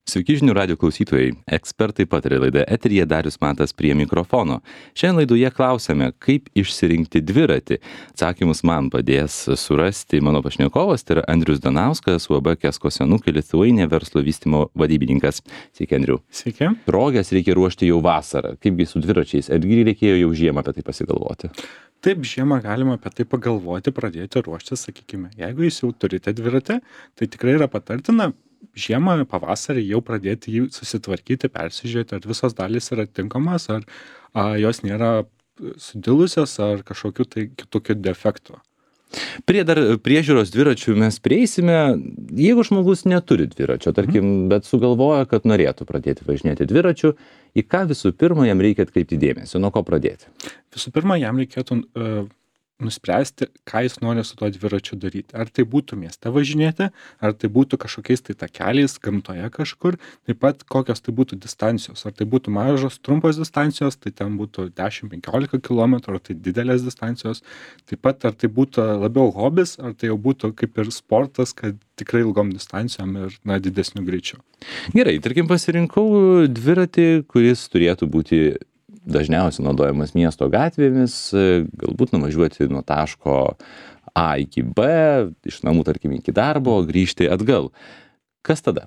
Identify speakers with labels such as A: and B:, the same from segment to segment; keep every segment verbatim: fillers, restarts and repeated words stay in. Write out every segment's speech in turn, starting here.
A: Sveiki žinių radio klausytojai. Ekspertai patarė laida eteryje, Darius Matas prie mikrofono. Šiandien laidoje klausėme, kaip išsirinkti dviratį. Atsakymus man padės surasti mano pašnekovas, tai yra Andrius Danauskas, U A B Kesko senukė Lithuania verslo vystymo vadybininkas. Sveiki, Andriu.
B: Sveiki.
A: Roges reikia ruošti jau vasarą. Kaipgi su dviračiais? Argi reikėjo jau žiemą apie tai pasigalvoti?
B: Taip, žiemą galima apie tai pagalvoti, pradėti ruoštis, sakykime. Jeigu jūs jau turite dviratį, tai tikrai yra patartina žiemą, pavasarį jau pradėti jį susitvarkyti, persižiūrėti, ar visos dalys yra tinkamos, ar a, jos nėra sudilusios, ar kažkokių tai kitokių defektų.
A: Prie dar priežiūros dviračių mes prieisime, jeigu žmogus neturi dviračio, tarkim, mm. bet sugalvoja, kad norėtų pradėti važinėti dviračiu, į ką visų pirma jam reikia atkreipti dėmesį, nuo ko pradėti?
B: Visų pirma, jam reikėtų uh, nuspręsti, ką jis nori su tuo dviračiu daryti. Ar tai būtų mieste važinėti, ar tai būtų kažkokiais tai takeliais, gamtoje kažkur, taip pat kokios tai būtų distancijos. Ar tai būtų mažos, trumpos distancijos, tai ten būtų dešimt penkiolika kilometrų, ar tai didelės distancijos. Taip pat ar tai būtų labiau hobis, ar tai jau būtų kaip ir sportas, kad tikrai ilgom distancijom ir na, didesniu greičiu.
A: Gerai, tarkim, pasirinkau dviratį, kuris turėtų būti dažniausiai naudojamas miesto gatvėmis, galbūt nuvažiuoti nuo taško A iki B, iš namų, tarkim, iki darbo, grįžti atgal. Kas tada?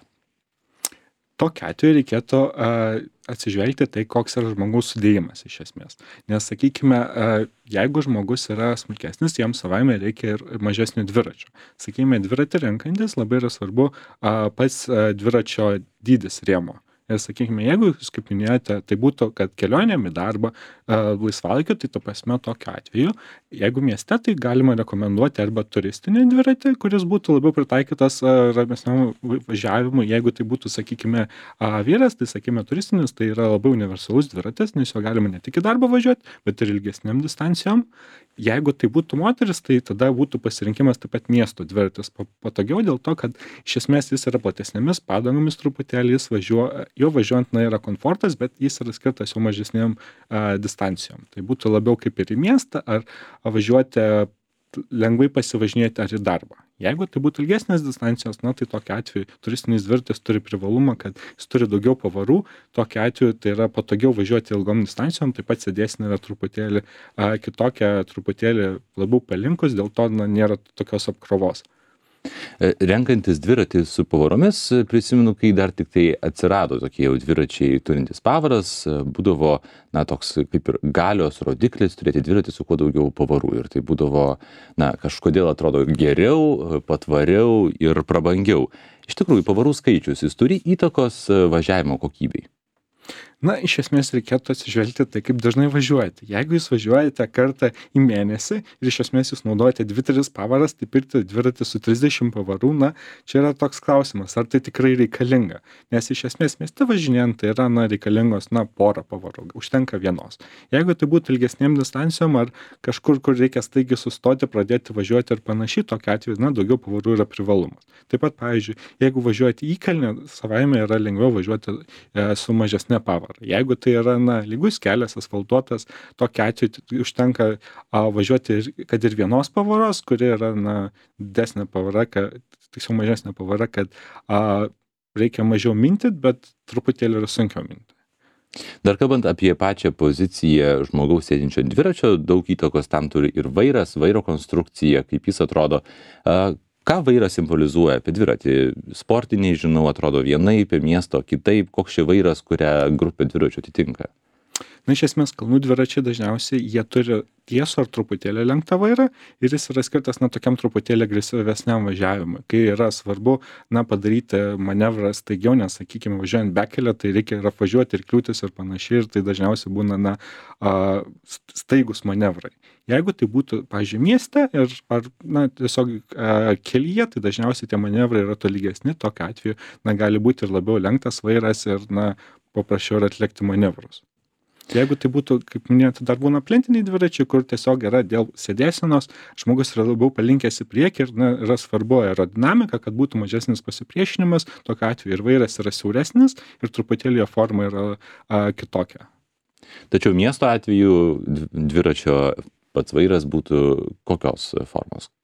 B: Tokiu atveju reikėtų uh, atsižvelgti tai, koks yra žmogaus sudėjimas iš esmės. Nes, sakykime, uh, jeigu žmogus yra smulkesnis, jam savaime reikia ir mažesnių dviračių. Sakykime, dviratį renkantis labai yra svarbu uh, pats uh, dviračio dydis rėmo. Ir sakykime, jeigu jūs kaip minėjote, tai būtų, kad kelionėm į darbą uh, laisvalaikiu, tai to prasme tokiu atveju, jeigu mieste, tai galima rekomenduoti arba turistinį dviratį, kuris būtų labiau pritaikytas uh, ramesniam važiavimui. Jeigu tai būtų, sakykime, uh, vyras, tai sakykime, turistinis, tai yra labai universalus dviratis, nes jo galima ne tik į darbą važiuoti, bet ir ilgesniam distancijom. Jeigu tai būtų moteris, tai tada būtų pasirinkimas taip pat miesto dviratis patogiau dėl to, kad iš esmės jis yra platesnėmis padangomis truputėlį, jis važiuoja, jo važiuojant na, yra komfortas, bet jis yra skirtas jau mažesnėm a, distancijom. Tai būtų labiau kaip ir į miestą, ar važiuoti lengvai pasivažinėti ar į darbą. Jeigu tai būtų ilgesnės distancijos, na, tai tokiu atveju turistinis dviratis turi privalumą, kad jis turi daugiau pavarų, tokiu atveju tai yra patogiau važiuoti ilgom distancijom, taip pat sėdėsena yra truputėlį a, kitokia, truputėlį labiau palinkus, dėl to na, nėra tokios apkrovos.
A: Renkantis dviratį su pavaromis, prisimenu, kai dar tik tai atsirado tokie jau dviračiai turintys pavaras, būdavo, na, toks kaip ir galios rodiklis turėti dviratį su kuo daugiau pavarų. Ir tai būdavo, na, kažkodėl atrodo geriau, patvariau ir prabangiau. Iš tikrųjų, pavarų skaičius, jis turi įtakos važiavimo kokybei.
B: Na, iš esmės reikėtų atsižvelgti tai, kaip dažnai važiuojate. Jeigu jūs važiuojate kartą į mėnesį ir iš esmės jūs naudojate dvi tris pavaras, tai pirkti dviratį su trisdešimt pavarų, na, čia yra toks klausimas, ar tai tikrai reikalinga. Nes iš esmės mieste važinėjant tai yra, na, reikalingos, na, pora pavarų, užtenka vienos. Jeigu tai būtų ilgesnėm distancijom ar kažkur, kur reikia staigiai sustoti, pradėti važiuoti ir panašiai, tokiu atveju, na, daugiau pavarų yra privalumas. Taip pat, pavyzdžiui, jeigu važiuojate į kalnę, savaime yra lengviau važiuoti e, su mažesne pavara. Jeigu tai yra, na, lygus kelias, asfaltuotas, tokiu atveju užtenka a, važiuoti, ir, kad ir vienos pavaros, kuri yra, na, didesnė pavara, kad, tiksliau mažesnė pavara, kad a, reikia mažiau minti, bet truputėlį yra sunkiau minti.
A: Dar kalbant apie pačią poziciją žmogaus sėdinčio dviračio, daug įtakos tam turi ir vairas, vairo konstrukcija, kaip jis atrodo. A, Ką vairas simbolizuoja apie dviratį? Sportiniai, žinau, atrodo vienaip, miesto kitaip. Koks čia vairas, kurią grupę dviračių atitinka?
B: Na, iš esmės, kalnų dviračiai dažniausiai jie turi tiesų ar truputėlį lenktą vairą ir jis yra skirtas, na, tokiam truputėlį agresyvesniam važiavimui. Kai yra svarbu, na, padaryti manevrą staigiau, nes, sakykime, važiuojant bekelę, tai reikia ir apvažiuoti ir kliūtis ir panašiai, ir tai dažniausiai būna, na, staigus manevrai. Jeigu tai būtų, pavyzdžiui, mieste ir, ar, na, tiesiog a, kelyje, tai dažniausiai tie manevrai yra tolygesni, tokiu atveju, na, gali būti ir labiau lenktas vairas ir, na, paprasčiau ir atlikti manevrus. Jeigu tai būtų, kaip minėjote, dar būna plentiniai dviračiai, kur tiesiog yra dėl sėdėsenos, žmogus yra labiau palinkęs į priekį ir na, yra svarbu aerodinamika, kad būtų mažesnis pasipriešinimas, tokiu atveju ir vairas yra siauresnis ir truputėlį jo forma yra a, kitokia.
A: Tačiau miesto atveju dviračio pats vairas būtų kokios formos?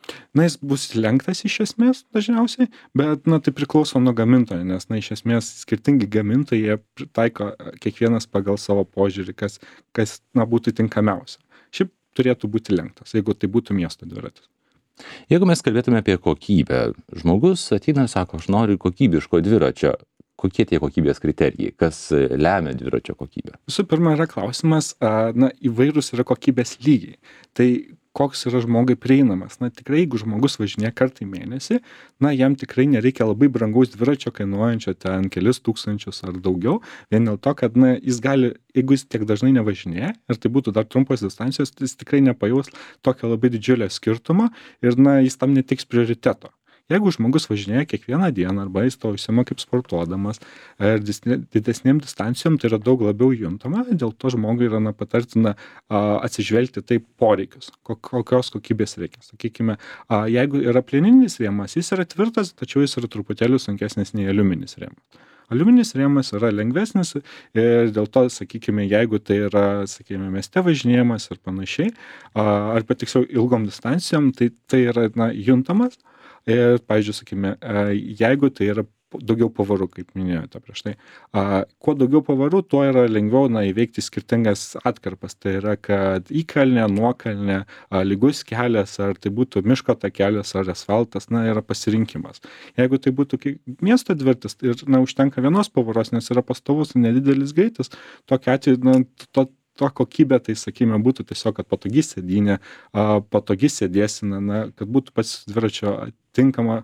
B: Na, jis bus lenktas iš esmės dažniausiai, bet, na, tai priklauso nuo gamintojo, nes, na, iš esmės skirtingi gamintojai, jie pritaiko kiekvienas pagal savo požiūrį, kas, kas, na, būtų tinkamiausia. Šiaip turėtų būti lenktas, jeigu tai būtų miesto dviratis.
A: Jeigu mes kalbėtume apie kokybę, žmogus ateina ir sako, aš noriu kokybiško dviračio. Kokie tie kokybės kriterijai, kas lemia dviračio kokybę?
B: Visų pirma, yra klausimas, na, įvairūs yra kokybės lygiai. Tai koks yra žmogui prieinamas. Na, tikrai, jeigu žmogus važinėja kartą į mėnesį, na, jam tikrai nereikia labai brangaus dviračio kainuojančio ten kelis tūkstančius ar daugiau, vien dėl to, kad, na, jis gali, jeigu jis tiek dažnai nevažinėja, ir tai būtų dar trumpos distancijos, tai jis tikrai nepajaus tokio labai didžiulio skirtumo ir, na, jis tam netiks prioriteto. Jeigu žmogus važinėja kiekvieną dieną arba jis to užsiima kaip sportuodamas ir didesnėm distancijom, tai yra daug labiau juntama, dėl to žmogui yra, na, patartina a, atsižvelgti taip poreikius, kokios kokybės reikia. Sakykime, a, jeigu yra plieninis rėmas, jis yra tvirtas, tačiau jis yra truputėlį sunkesnis nei aliuminis rėmas. Aliuminis rėmas yra lengvesnis ir dėl to, sakykime, jeigu tai yra, sakykime, mieste važinėjimas ir panašiai, a, arba tiksliau ilgom distancijom, tai tai yra, na, juntamas. Ir, pavyzdžiui, sakykime, jeigu tai yra daugiau pavarų, kaip minėjote prieš tai, kuo daugiau pavarų, tuo yra lengviau, na, įveikti skirtingas atkarpas. Tai yra, kad įkalnė, nuokalnė, lygus kelias, ar tai būtų miško takelis, ar asfaltas, na, yra pasirinkimas. Jeigu tai būtų miesto dviratis ir, na, užtenka vienos pavaros, nes yra pastovus nedidelis greitis, tokiu atveju, na, to to kokybė, tai, sakykime, būtų tiesiog, kad patogi sėdynė, patogi sėdėsina, na, kad būtų pats dviračio tinkama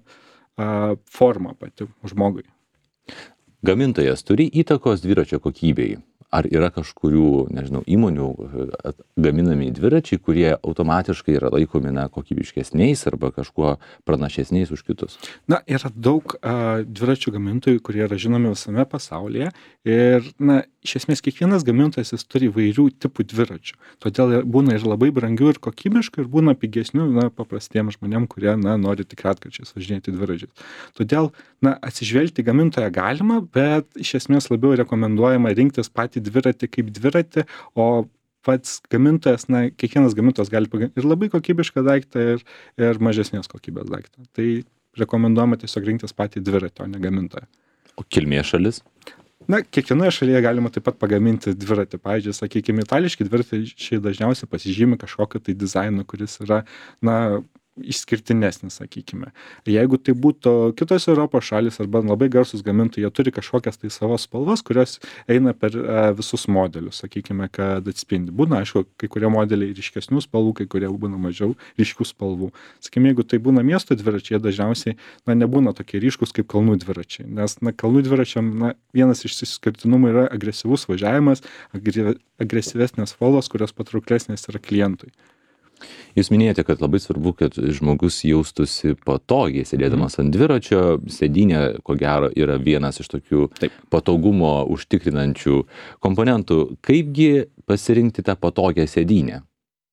B: forma pati žmogui.
A: Gamintojas turi įtakos dviračio kokybei? Ar yra kažkurių, nežinau, įmonių gaminami dviračiai, kurie automatiškai yra laikomi, na, kokybiškesniais arba kažkuo pranašesniais už kitus?
B: Na, yra daug a, dviračių gamintojų, kurie yra žinomi visame pasaulyje ir, na, iš esmės kiekvienas gamintojas jis turi įvairių tipų dviračių. Todėl būna ir labai brangių ir kokybiškų ir būna pigesnių, na, paprastiem žmonėm, kurie, na, nori tik retkarčiais važinėti dviračiais. Todėl, na, atsižvelgti gamintoją galima, bet iš esmės labiau rekomenduojama rinktis patį dviratį kaip dviratį, o pats gamintojas, na, kiekvienas gamintojas gali pagaminti ir labai kokybišką daiktą ir, ir mažesnės kokybės daiktą. Tai rekomenduojama tiesiog rinktis patį dviratį, o ne gamintoją.
A: O kilmės šalis?
B: Na, kiekvienoje šalyje galima taip pat pagaminti dviratį. Pavyzdžiui, sakykime, itališki dviračiai dažniausiai pasižymi kažkokiu tai dizainu, kuris yra, na, išskirtinesnis, sakykime. Jeigu tai būtų kitos Europos šalis arba labai garsus gamintojai, jie turi kažkokias tai savo spalvas, kurios eina per a, visus modelius, sakykime, kad atspindi. Būna, aišku, kai kurie modeliai ryškesnių spalvų, kai kurie būna mažiau ryškių spalvų. Sakykime, jeigu tai būna miesto dviračiai, jie dažniausiai, na, nebūna tokie ryškus kaip kalnų dviračiai, nes, na, kalnų dviračiam, na, vienas iš išskirtinumų yra agresyvus važiavimas, agre, agresyvesnės spalvos, kurios patrauklesnės yra klientui.
A: Jūs minėjote, kad labai svarbu, kad žmogus jaustųsi patogiai sėdėdamas ant dviračio. Sėdynė, ko gero, yra vienas iš tokių Taip. patogumo užtikrinančių komponentų. Kaipgi pasirinkti tą patogią sėdynę?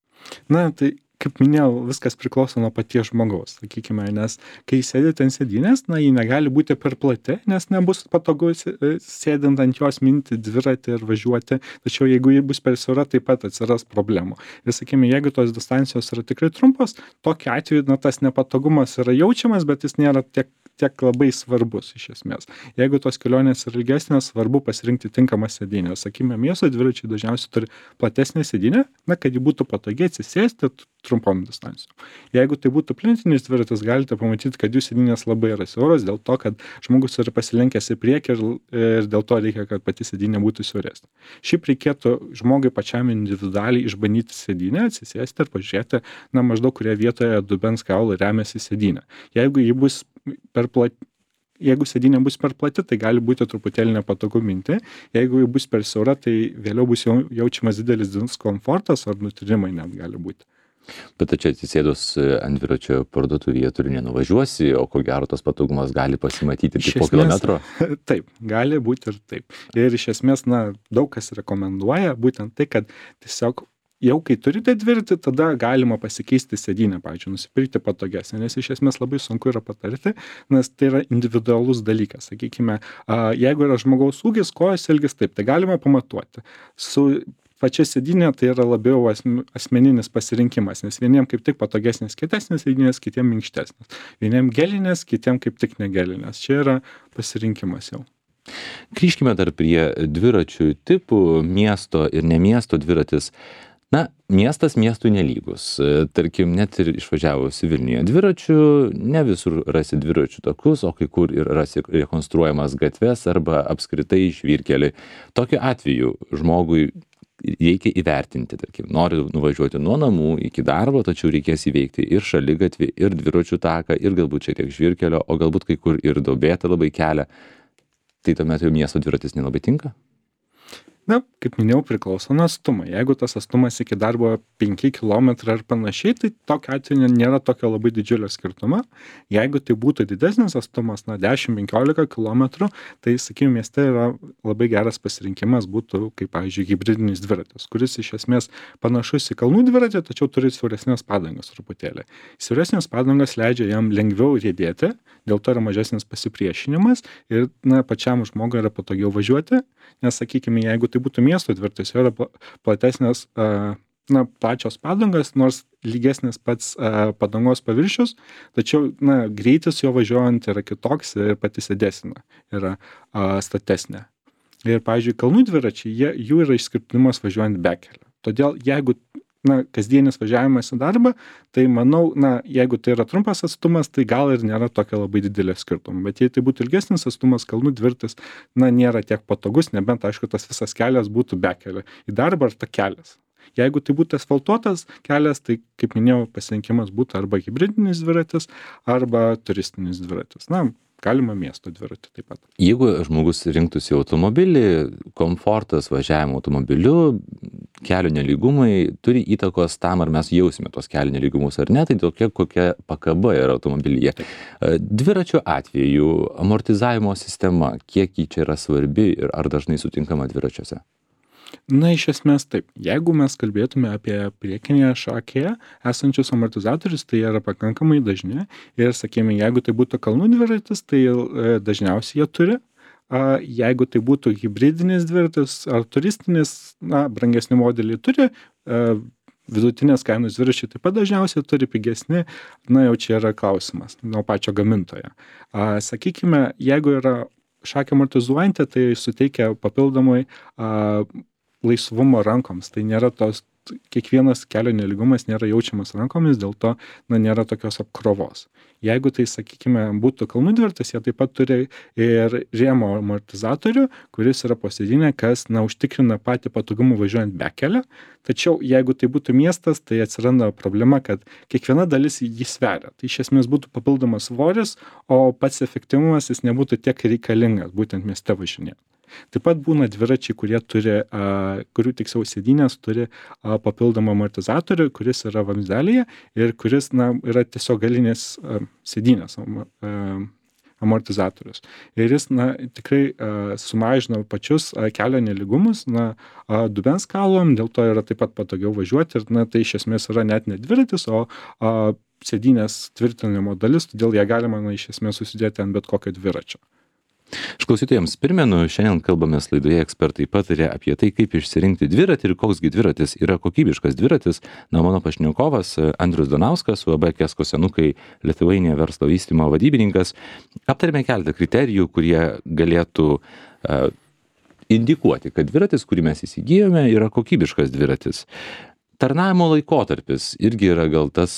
B: Na, tai kaip minėjau, viskas priklauso nuo paties žmogaus, sakykime, nes kai sėdite ant sėdynės, na, ji negali būti per plati, nes nebus patogu sėdint ant jos minti dviratį ir važiuoti, tačiau jeigu ji bus per siaura, taip pat atsiras problemų. Ir, sakykime, jeigu tos distancijos yra tikrai trumpos, tokiu atveju, na, tas nepatogumas yra jaučiamas, bet jis nėra tiek tiek labai svarbus iš esmės. Jeigu tos kelionės yra ilgesnės, svarbu pasirinkti tinkamą sėdynę. Sakykime, miesto dviračiai dažniausiai turi platesnę sėdynę, na, kad ji būtų patogiai atsisėsti trumpom distancijom. Jeigu tai būtų plentinis dviratis, galite pamatyti, kad jų sėdynės labai yra siauros, dėl to, kad žmogus yra pasilenkęs į priekį ir, ir dėl to reikia, kad pati sėdynė būtų siauresnė. Šiaip reikėtų žmogui pačiam individualiai išbandyti sėdynę, atsisėsti ir pažiūrėti, na, maždaug kurie vietoje dubens kaulų remiasi sėdynė. Jeigu ji bus per plati, jeigu sėdynė bus per plati, tai gali būti truputėlį nepatogu minti. Jeigu ji bus per siaura, tai vėliau bus jau jaučiamas didelis diskomfortas ar nutirimai net gali būti.
A: Bet čia atsisėdus ant dviračio parduotuvėje turi nenuvažiuosi, o ko gero tas patogumas gali pasimatyti tik po kilometro?
B: Taip, gali būti ir taip. Ir iš esmės, na, daug kas rekomenduoja būtent tai, kad tiesiog jau kai turite dviratį, tada galima pasikeisti sėdynę, pavyzdžiui, nusipirkti patogesnę, nes iš esmės labai sunku yra patarti, nes tai yra individualus dalykas. Sakykime, jeigu yra žmogaus ūgis, kojos ilgis, taip, tai galima pamatuoti. Su pačia sėdynė tai yra labiau asm asmeninis pasirinkimas, nes vieniem kaip tik patogesnės kietesnės sėdynės, kitiem minkštesnės. Vieniem gelinės, kitiem kaip tik negelinės. Čia yra pasirinkimas jau.
A: Grįžkime dar prie dviračių tipų, miesto ir ne miesto dviratis. Na, miestas miestui nelygus. Tarkim, net ir išvažiavus Vilniuje dviračių, ne visur rasi dviračių takus, o kai kur ir rasi rekonstruojamas gatves arba apskritai žvyrkelį. Tokiu atveju žmogui reikia įvertinti, tarkim, nori nuvažiuoti nuo namų iki darbo, tačiau reikės įveikti ir šaligatvį, ir dviračių taką, ir galbūt šiek tiek žvyrkelio, o galbūt kai kur ir duobėtą labai kelią. Tai tuomet jau miesto dviratis nelabai tinka?
B: Na, kaip minėjau, priklauso nuo atstumo. Jeigu tas atstumas iki darbo penki kilometrai ar panašiai, tai tokiu atveju nėra tokio labai didžiulio skirtumo. Jeigu tai būtų didesnis atstumas, na, dešimt penkiolika kilometrų, tai, sakykime, mieste yra labai geras pasirinkimas būtų, kaip, pavyzdžiui, hybridinis dviratis, kuris iš esmės panašus į kalnų dviratį, tačiau turi siauresnės padangas truputėlį. Siauresnės padangas leidžia jam lengviau riedėti, dėl to yra mažesnis pasipriešinimas ir, na, pačiam žmogui yra patogiau važiuoti, nes, sakykime, jeigu tai būtų miesto dviratis, jo yra platesnės, na, plačios padangas, nors lygesnis pats padangos paviršius, tačiau, na, greitis jo važiuojant yra kitoks ir pati sėdėsena yra statesnė. Ir, pavyzdžiui, kalnų dviračiai, jie, jų yra išskirtinumas važiuojant bekelio. Todėl, jeigu na, kasdienis važiavimas į darbą, tai manau, na, jeigu tai yra trumpas atstumas, tai gal ir nėra tokio labai didelio skirtumo. Bet jei tai būtų ilgesnis atstumas, kalnų dviratis, na, nėra tiek patogus, nebent, aišku, tas visas kelias būtų bekelio į darbą ar takelis. Jeigu tai būtų asfaltuotas kelias, tai, kaip minėjau, pasirinkimas būtų arba hybridinis dviratis, arba turistinis dviratis. Na, galima miesto dviratį taip pat.
A: Jeigu žmogus rinktųsi automobilį, komfortas važiavimo automobiliu, kelio nelygumai turi įtakos tam, ar mes jausime tos kelio nelygumus ar ne, tai tokia kokia pakaba yra automobilyje. Dviračio atveju amortizavimo sistema, kiek ji čia yra svarbi ir ar dažnai sutinkama dviračiuose?
B: Na, iš esmės taip. Jeigu mes kalbėtume apie priekinėje šakėje esančius amortizatorius, tai yra pakankamai dažni. Ir, sakykime, jeigu tai būtų kalnų dviratis, tai dažniausiai jie turi. Jeigu tai būtų hybridinis dviratis ar turistinis, na, brangesni modeliai turi, vidutinės kainos dviračiai taip pat dažniausiai turi, pigesni, na, jau čia yra klausimas nuo pačio gamintojo. Sakykime, jeigu yra šakė amortizuojanti, tai suteikia papildomai a, laisvumo rankoms. Tai nėra tos, kiekvienas kelio nelygumas nėra jaučiamas rankomis, dėl to, na, nėra tokios apkrovos. Jeigu tai, sakykime, būtų kalnų dviratis, jie taip pat turi ir rėmo amortizatorių, kuris yra po sėdynė, kas, na, užtikrina patį patogumą važiuojant bekelę. Tačiau, jeigu tai būtų miestas, tai atsiranda problema, kad kiekviena dalis jį sveria. Tai iš esmės būtų papildomas svoris, o pats efektyvumas jis nebūtų tiek reikalingas, būtent mieste važinėti. Taip pat būna dviračiai, kurie turi, a, kurių tiksliau sėdynės turi a, papildomą amortizatorių, kuris yra vamzdelėje ir kuris, na, yra tiesiog galinės a, sėdynės a, amortizatorius. Ir jis, na, tikrai a, sumažina pačius a, kelio nelygumus, na, a, dubens kalom, dėl to yra taip pat patogiau važiuoti ir, na, tai iš esmės yra net ne dviratis, o a, sėdynės tvirtinimo dalis, todėl ją galima, na, iš esmės susidėti ant bet kokio dviračio.
A: Aš klausytojams primenu, šiandien kalbamės laidoje ekspertai patarė apie tai, kaip išsirinkti dviratį ir koksgi dviratis yra kokybiškas dviratis. Na, mano pašnekovas Andrius Donauskas, U A B Kesko senukai Lietuvainė verslo vystymo vadybininkas. Aptarėme keletą kriterijų, kurie galėtų uh, indikuoti, kad dviratis, kurį mes įsigijome, yra kokybiškas dviratis. Tarnavimo laikotarpis irgi yra gal tas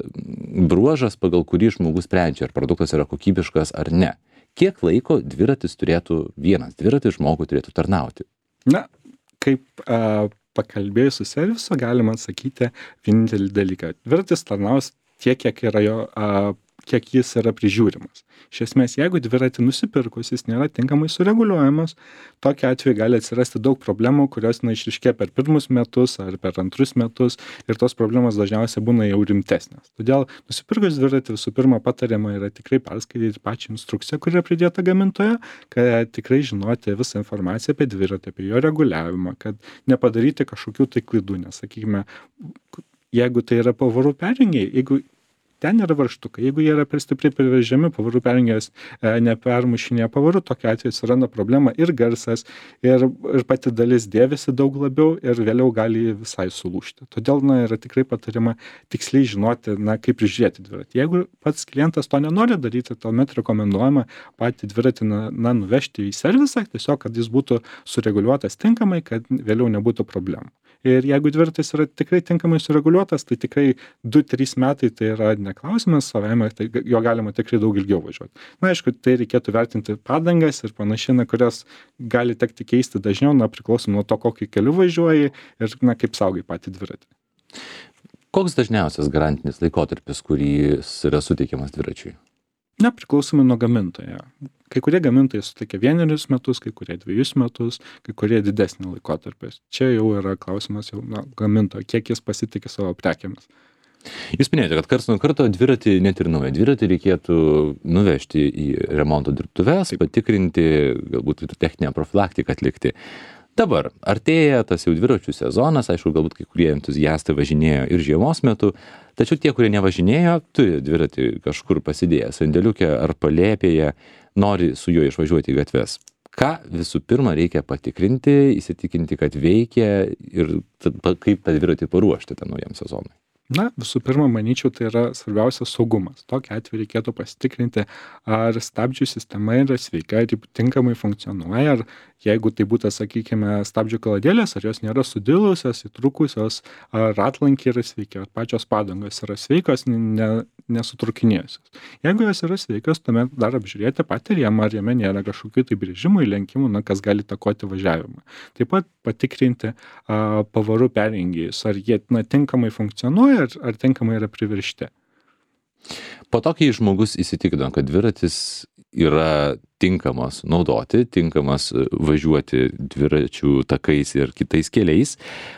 A: bruožas, pagal kurį žmogus sprendžia, ar produktas yra kokybiškas ar ne. Kiek laiko dviratis turėtų, vienas dviratis žmogui turėtų tarnauti?
B: Na, kaip a, pakalbėjus su servisu, galima atsakyti vienintelį dalyką. Dviratis tarnaus tiek, kiek yra jo, a, kiek jis yra prižiūrimas. Iš esmės, jeigu dviratį nusipirkus, jis nėra tinkamai sureguliuojamas, tokiu atveju gali atsirasti daug problemų, kurios, na, išryškėja per pirmus metus ar per antrus metus ir tos problemos dažniausiai būna jau rimtesnės. Todėl nusipirkus dviratį visų pirma patariama yra tikrai perskaityti pačią instrukciją, kuri yra pridėta gamintoje, kad tikrai žinoti visą informaciją apie dviratį, apie jo reguliavimą, kad nepadaryti kažkokių tai klaidų, nes, sakykime, jeigu tai yra pavarų perjungiai, jeigu ten yra varžtukai. Jeigu jie yra per stipriai privežiami, pavarų perjungėjas e, nepermušinėja pavarų, tokia atveju atsiranda problema ir garsas, ir, ir pati dalis dėvisi daug labiau ir vėliau gali visai sulūžti. Todėl na, yra tikrai patarima tiksliai žinoti, na, kaip prižiūrėti dviratį. Jeigu pats klientas to nenori daryti, tuomet rekomenduojama patį dviratį na, na, nuvežti į servisą, tiesiog, kad jis būtų sureguliuotas tinkamai, kad vėliau nebūtų problemų. Ir jeigu dviratis yra tikrai tinkamai sureguliuotas, tai tikrai du trys metai tai yra neklausimas, savaime tai jo galima tikrai daug ilgiau važiuoti. Na, aišku, tai reikėtų vertinti padangas ir panašiai, na, kurias gali tekti keisti dažniau, na, priklausom nuo to, kokį keliu važiuoji ir, na, kaip saugai patį dviratį.
A: Koks dažniausias garantinis laikotarpis, kuris yra suteikiamas dviračiui?
B: Na, priklausomai nuo gamintojo. Kai kurie gamintojai suteikia vienerius metus, kai kurie dviejus metus, kai kurie didesnį laikotarpį. Čia jau yra klausimas jau na, gamintojo, kiek jis pasitikė savo prekėmis.
A: Jūs minėjote, kad karts nuo karto dviratį, net ir naują dviratį reikėtų nuvežti į remonto dirbtuves, patikrinti, galbūt techninę profilaktiką atlikti. Dabar artėja tas jau dviračių sezonas, aišku, galbūt kai kurie entuziastai važinėjo ir žiemos metu, tačiau tie, kurie nevažinėjo, turi dviratį kažkur pasidėję sandėliuke ar palėpėje, nori su juo išvažiuoti į gatves. Ką visų pirma reikia patikrinti, įsitikinti, kad veikia ir kaip tą dviratį paruošti tam naujam sezonui?
B: Na, visų pirma, manyčiau, tai yra svarbiausias saugumas. Tokiu atveju reikėtų pasitikrinti, ar stabdžių sistema yra sveika, ar tinkamai funkcionuoja, ar jeigu tai būtų, sakykime, stabdžių kaladėlės, ar jos nėra sudilusios, įtrūkusios, ar ratlankiai yra sveiki, ar pačios padangos yra sveikos, ne, nesutrukinėjusios. Jeigu jos yra sveikos, tuomet dar apžiūrėti patį rėmą, ar jame nėra kažkokių tai brėžimų, įlenkimų, na, kas gali takoti važiavimą. Taip pat patikrinti a, pavarų perjungėjus, ar jie na, tinkamai funkcionuoja, ar, ar tinkamai yra priviršti.
A: Po to, kai žmogus įsitikino, kad dviratis yra tinkamas naudoti, tinkamas važiuoti dviračių takais ir kitais keliais,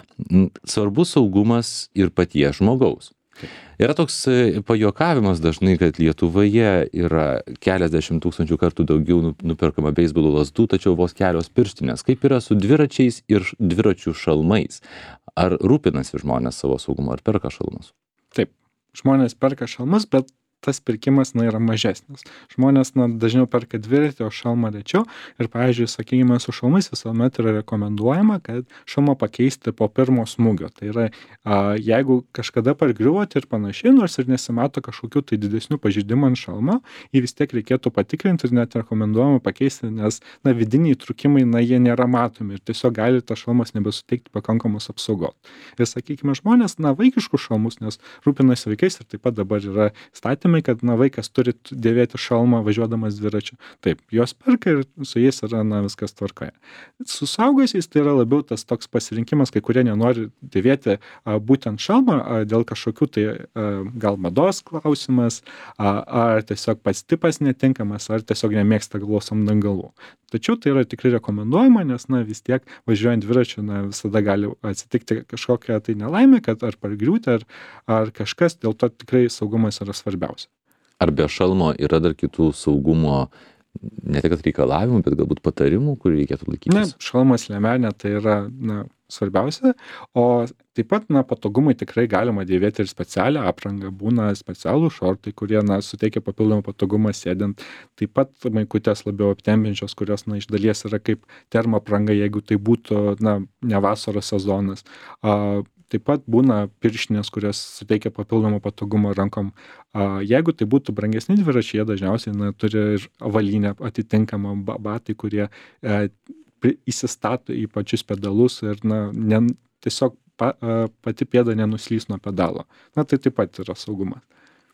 A: svarbus saugumas ir paties žmogaus. Yra toks pajuokavimas dažnai, kad Lietuvoje yra keliasdešimt tūkstančių kartų daugiau nuperkama beisbolo lazdų, tačiau vos kelios pirštinės. Kaip yra su dviračiais ir dviračių šalmais? Ar rūpinasi žmonės savo saugumu, ar perka šalmus?
B: Taip, žmonės perka šalmus, bet tas pirkimas na, yra mažesnis. Žmonės na, dažniau perka dviratį, o šalmą rečiau. Ir, pavyzdžiui, sakykime, su šalmais visuomet yra rekomenduojama, kad šalmą pakeisti po pirmo smūgio. Tai yra, a, jeigu kažkada pargriuvot ir panašiai, nors ir nesimato kažkokių tai didesnių pažeidimų ant šalmo, jį vis tiek reikėtų patikrinti ir net rekomenduojama pakeisti, nes na, vidiniai trūkimai, na, jie nėra matomi ir tiesiog gali tas šalmas nebesuteikti pakankamos apsaugos. Ir, sakykime, žmonės, na, vaikiškus šalmus, nes rūpinasi vaikais ir taip pat dabar yra statymai, kad na, vaikas turi dėvėti šalmą važiuodamas dviračiu. Taip, juos perka ir su jais yra na, viskas tvarkoje. Su suaugusiais tai yra labiau tas toks pasirinkimas, kai kurie nenori dėvėti a, būtent šalmą a, dėl kažkokių tai a, gal mados klausimas, a, ar tiesiog pats tipas netinkamas, ar tiesiog nemėgsta galvos ant dangalų. Tačiau tai yra tikrai rekomenduojama, nes na, vis tiek važiuojant dviračiu na, visada gali atsitikti kažkokia tai nelaimė, kad ar pargriūti, ar, ar kažkas, dėl to tikrai saugumas yra svarbiausia.
A: Ar be šalmo yra dar kitų saugumo, ne tik reikalavimų, bet galbūt patarimų, kurių reikėtų laikytis?
B: Na, šalmas liemenė tai yra na, svarbiausia, o taip pat na, patogumai tikrai galima dėvėti ir specialią aprangą, būna specialų šortai, kurie na, suteikia papildomą patogumą sėdint, taip pat maikutės labiau aptempiančios, kurios na, iš dalies yra kaip termoapranga, jeigu tai būtų na, ne vasaros sezonas. A, Taip pat būna pirštinės, kurios suteikia papildomą patogumą rankom. A, jeigu tai būtų brangesni dviračiai, jie dažniausiai na, turi ir avalynę atitinkamą batai, kurie e, įsistato į pačius pedalus ir na, ne, tiesiog pa, a, pati pėda nenuslys nuo pedalo. Na, tai taip pat yra saugumas.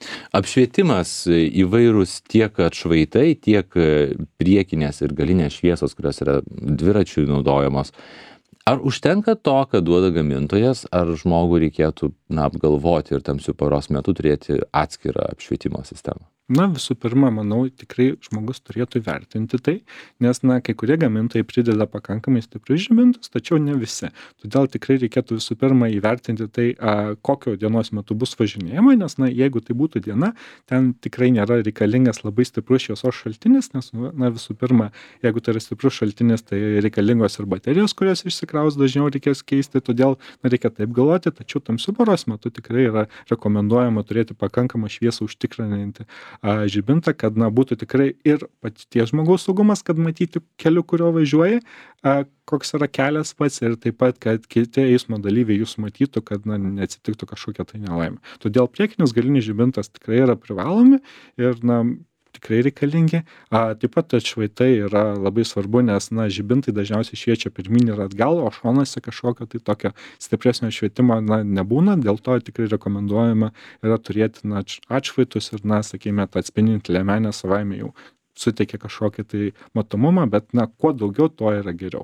A: Apšvietimas įvairūs tiek atšvaitai, tiek priekinės ir galinės šviesos, kurios yra dviračių naudojamos. Ar užtenka to, kad duoda gamintojas, ar žmogui reikėtų na, apgalvoti ir tamsių paros metu turėti atskirą apšvietimo sistemą?
B: Na, visų pirma, manau, tikrai žmogus turėtų įvertinti tai, nes, na, kai kurie gamintojai prideda pakankamai stiprius žibintus, tačiau ne visi. Todėl tikrai reikėtų visų pirma įvertinti tai, a, kokio dienos metu bus važinėjama, nes, na, jeigu tai būtų diena, ten tikrai nėra reikalingas labai stiprus šviesos šaltinis, nes, na, visų pirma, jeigu tai yra stiprus šaltinis, tai reikalingos ir baterijos, kurios išsikraus, dažniau reikės keisti, todėl, na, reikia taip galvoti, tačiau tamsiu paros metu tikrai yra rekomenduojama turėti pakankamą šviesą užtikrinantį a, žibintą, kad, na, būtų tikrai ir paties žmogaus saugumas, kad matyti keliu, kurio važiuoji, a, koks yra kelias pats ir taip pat, kad kiti eismo dalyviai jūs matytų, kad, na, neatsitiktų kažkokia tai nelaimė. Todėl priekinis galinis žibintas tikrai yra privalomi ir, na, tikrai reikalingi. A, taip pat atšvaitai yra labai svarbu, nes, na, žibintai dažniausiai šviečia pirmyn ir atgal, o šonuose kažkokio tai tokio stipresnio švietimo, na, nebūna, dėl to tikrai rekomenduojama yra turėti, na, atšvaitus ir, na, sakykime, tą atspindinti liemenę savaime jau suteikia kažkokį tai matomumą, bet, na, kuo daugiau, tuo yra geriau.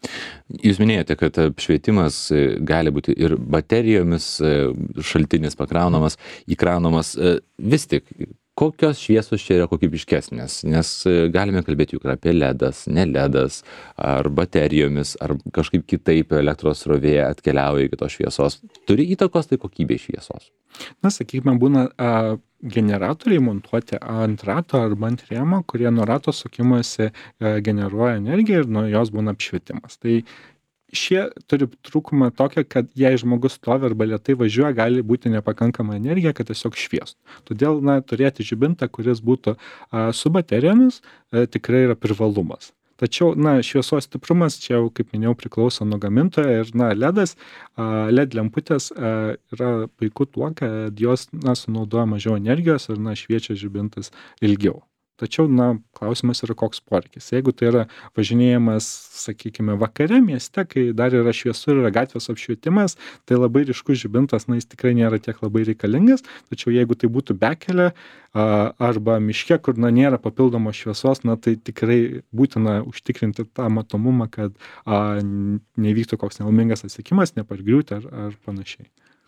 A: Jūs minėjote, kad apšvietimas gali būti ir baterijomis šaltinis pakraunamas, įkraunamas. Vis tik, kokios šviesos čia yra kokybiškesnės? Nes galime kalbėti juk apie ledas, ne ledas, ar baterijomis, ar kažkaip kitaip elektros srovė atkeliauja iki tos šviesos. Turi įtakos tai kokybei šviesos?
B: Na, sakykime, būna a, generatoriai montuoti ant rato arba ant rėmo, kurie nuo rato sukimosi a, generuoja energiją ir nuo jos būna apšvietimas. Tai šie turi trūkumą tokią, kad jei žmogus stovi arba lėtai važiuoja, gali būti nepakankama energija, kad tiesiog šviestų. Todėl, na, turėti žibintą, kuris būtų a, su baterijomis, a, tikrai yra privalumas. Tačiau, na, šviesos stiprumas čia jau, kaip minėjau, priklauso nuo gamintojo ir, na, ledas, a, led lemputės a, yra puiku tuo, kad jos, na, sunaudoja mažiau energijos ir, na, šviečia žibintas ilgiau. Tačiau, na, klausimas yra koks poreikis. Jeigu tai yra važinėjimas, sakykime, vakare mieste, kai dar yra šviesu ir yra gatvės apšvietimas, tai labai ryškus žibintas, na, jis tikrai nėra tiek labai reikalingas. Tačiau jeigu tai būtų bekelė arba miške, kur, na, nėra papildomos šviesos, na, tai tikrai būtina užtikrinti tą matomumą, kad a, nevyktų koks nelaimingas atsitikimas, nepargriūti ar, ar panašiai.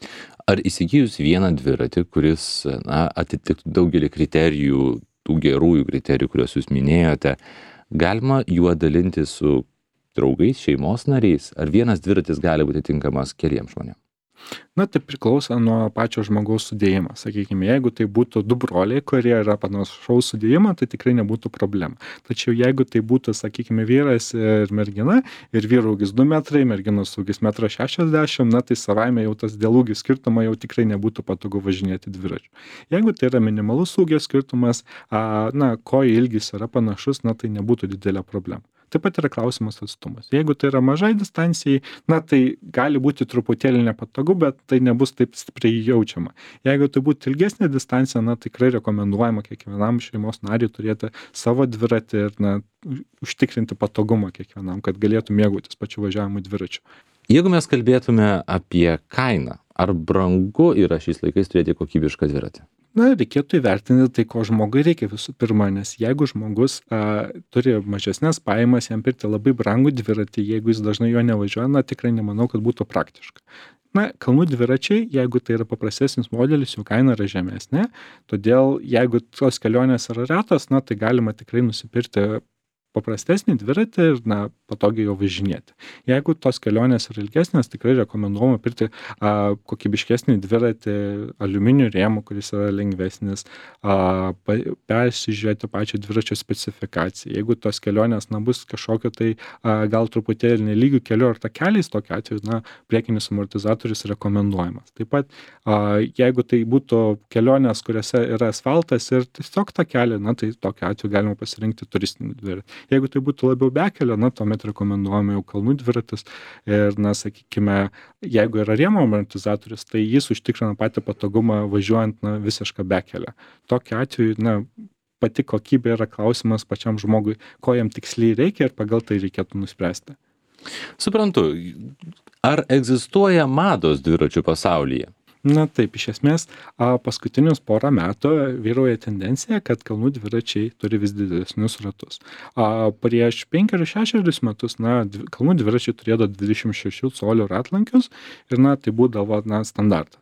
A: Ar įsigijus vieną dviratį, kuris, na, atitiktų daugelį kriterijų, tų gerųjų kriterijų, kuriuos jūs minėjote, galima juo dalinti su draugais, šeimos nariais, ar vienas dviratis gali būti tinkamas keliems žmonėms?
B: Na, tai priklauso nuo pačio žmogaus sudėjimo. Sakykime, jeigu tai būtų du broliai, kurie yra panašaus sudėjimo, tai tikrai nebūtų problema. Tačiau jeigu tai būtų, sakykime, vyras ir mergina, ir vyro ūgis du metrai, merginos ūgis metras šešiasdešimt, na, tai savaime jau tas dėl ūgio skirtumo jau tikrai nebūtų patogu važinėti dviračiu. Jeigu tai yra minimalus ūgio skirtumas, a, na, kojų ilgis yra panašus, na, tai nebūtų didelė problema. Taip pat yra klausimas atstumas. Jeigu tai yra mažai distancijai, na, tai gali būti truputėlį nepatogu, bet tai nebus taip stipriai jaučiama. Jeigu tai būtų ilgesnė distancija, na, tikrai rekomenduojama kiekvienam šeimos nariui turėti savo dviratį ir, na, užtikrinti patogumą kiekvienam, kad galėtų mėgautis pačiu važiavimu dviračiu.
A: Jeigu mes kalbėtume apie kainą, ar brangu yra šiais laikais turėti kokybišką dviratį?
B: Na, reikėtų įvertinti tai, ko žmogui reikia visų pirma, nes jeigu žmogus a, turi mažesnės pajamas, jam pirkti labai brangų dviratį, jeigu jis dažnai jo nevažiuoja, na, tikrai nemanau, kad būtų praktiška. Na, kalnų dviračiai, jeigu tai yra paprastesnis modelis, jų kaina yra žemesnė, todėl jeigu tos kelionės yra retos, na, tai galima tikrai nusipirkti paprastesnį dviratį ir, na, patogiai jo važinėti. Jeigu tos kelionės yra ilgesnės, tikrai rekomenduojama pirkti a, kokybiškesnį dviratį aliuminių rėmų, kuris yra lengvesnis, a, pa, persižiūrėti pačią dviračio specifikaciją. Jeigu tos kelionės, na, bus kažkokio tai a, gal truputėlį nelygių kelių ar takeliais, tokiu atveju, na, priekinis amortizatorius rekomenduojamas. Taip pat, a, jeigu tai būtų kelionės, kuriuose yra asfaltas ir tiesiog takelė, na, tai tokiu atveju galima pasirinkti turistinį dviratį. Jeigu tai būtų labiau bekelio, na, tuomet rekomenduojame jau kalnų dviratis ir, na, sakykime, jeigu yra rėmo amortizatorius, tai jis užtikrina patį patogumą važiuojant, na, visišką bekelę. Tokiu atveju, na, pati kokybė yra klausimas pačiam žmogui, ko jam tiksliai reikia ir pagal tai reikėtų nuspręsti.
A: Suprantu, ar egzistuoja mados dviračių pasaulyje?
B: Na taip, iš esmės, a, paskutinius porą metų vyrauja tendencija, kad kalnų dviračiai turi vis didesnius ratus. A, prieš penkerius šešerius metus, na, dv, kalnų dviračiai turėjo dvidešimt šešių colių ratlankius ir, na, tai būdavo, na, standartas.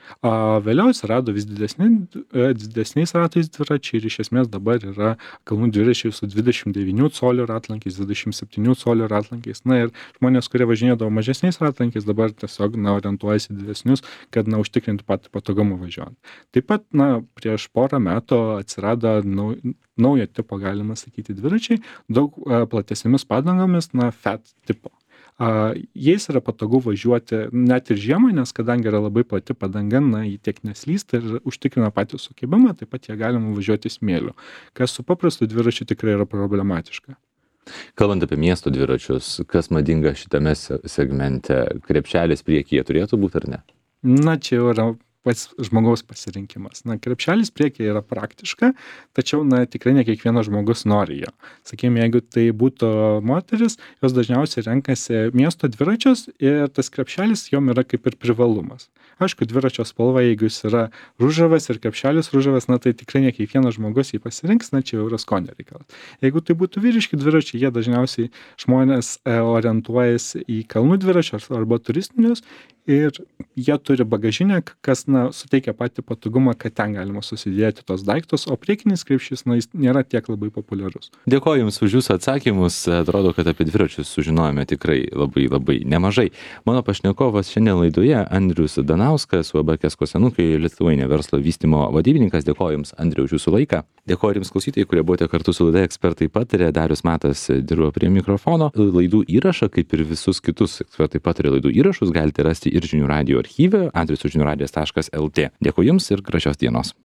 B: A, vėliau atsirado vis didesni, e, didesniais ratais dviračiai ir iš esmės dabar yra kalnų dviračiai su dvidešimt devynių colių ratlankiais, dvidešimt septynių colių ratlankiais. Na ir žmonės, kurie važinėdavo mažesniais ratlankiais, dabar tiesiog na, orientuojasi didesnius, kad na, užtikrinti patį patogumą važiuojant. Taip pat na, prieš porą metų atsirado nau, naujo tipo, galima sakyti, dviračiai, daug a, platesnėmis padangomis, na, fat tipo. A, jais yra patogu važiuoti net ir žiemą, nes kadangi yra labai plati padanga, na, jį tiek neslysta ir užtikrina patį sukibimą, taip pat jie galima važiuoti smėliu, kas su paprastu dviračiu tikrai yra problematiška.
A: Kalbant apie miesto dviračius, kas madinga šitame se- segmente, krepšelis priekyje turėtų būti ar ne?
B: Na, čia jau yra pats žmogaus pasirinkimas. Na, krepšelis priekyje yra praktiška, tačiau, na, tikrai ne kiekvienas žmogus nori jo. Sakykime, jeigu tai būtų moteris, jos dažniausiai renkasi miesto dviračius ir tas krepšelis jom yra kaip ir privalumas. Aišku, dviračio spalva, jeigu jis yra ružavas ir krepšelis ružavas, na, tai tikrai ne kiekvienas žmogus jį pasirinks, na, čia jau yra skonio reikalas. Jeigu tai būtų vyriški dviračiai, jie dažniausiai žmonės e, orientuojasi į kalnų dviračius arba turistinius ir jie turi bagažinę, kas, na, suteikia patį patogumą, kad ten galima susidėti tos daiktus, o priekinis krepšys, na, jis nėra tiek labai populiarus.
A: Dėkoju Jums už Jūsų atsakymus. Atrodo, kad apie dviračius sužinojome tikrai labai labai nemažai. Mano pašnekovas šiandien laidoje Andrius Danauskas, U A B Kesko senukai, Lithuania verslo vystymo vadybininkas. Dėkoju Jums, Andriau, už Jūsų laiką. Dėkoju Jums klausytojai, kurie buvote kartu su laida Ekspertai pataria. Darius Matas dirbo prie mikrofono. Laidų įrašą, kaip ir visus kitus Ekspertai pataria laidų įrašus, galite rasti ir žinių radijo archyve, adresu žinių radijas taškas el tė. Dėkui Jums ir gražios dienos.